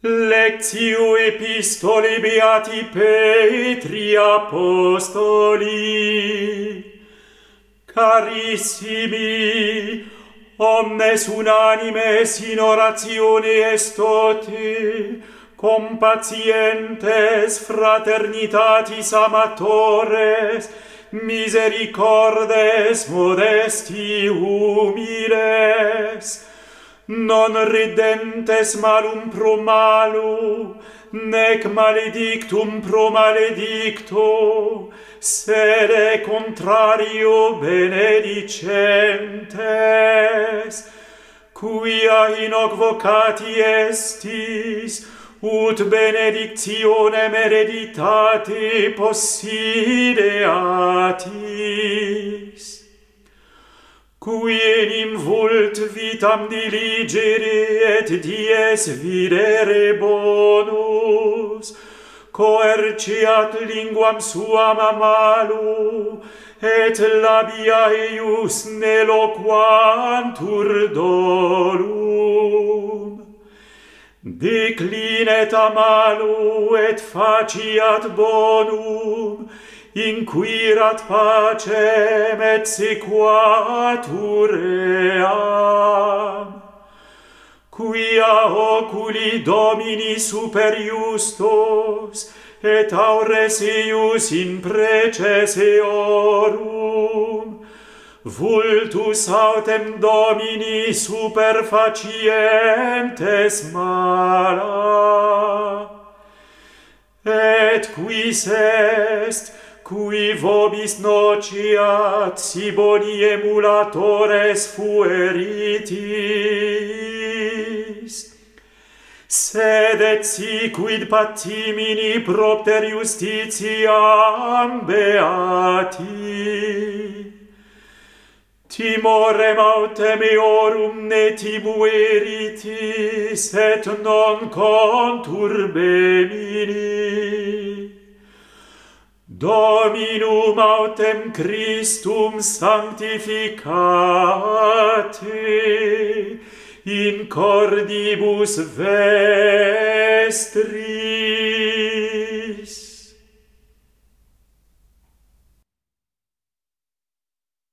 Lectio epistoli beati Petri apostoli. Carissimi, omnes unimes in oratione estote, compatientes fraternitatis amatores, misericordes modesti humiles, non ridentes malum pro malu, nec maledictum pro maledicto, sede contrario benedicentes, quia in hoc vocati estis, ut benedictionem hereditate possideatis. Qui enim vult vitam diligere et dies videre bonus, coerciat linguam suam a malu, et labia eius neloquantur dolum. Declinet a malu et faciat bonum, inquirat pacem et sequatur eam. Quia oculi Domini super justos, et aures eius in preces eorum, vultus autem Domini super facientes mala. Et quis est, cui vobis nociat si boni emulatores fueritis, sed et si quid patimini propter justitiam beati. Timorem autem eorum ne tibueritis, et non conturbemini. Dominum autem Christum sanctificate, in cordibus vestri.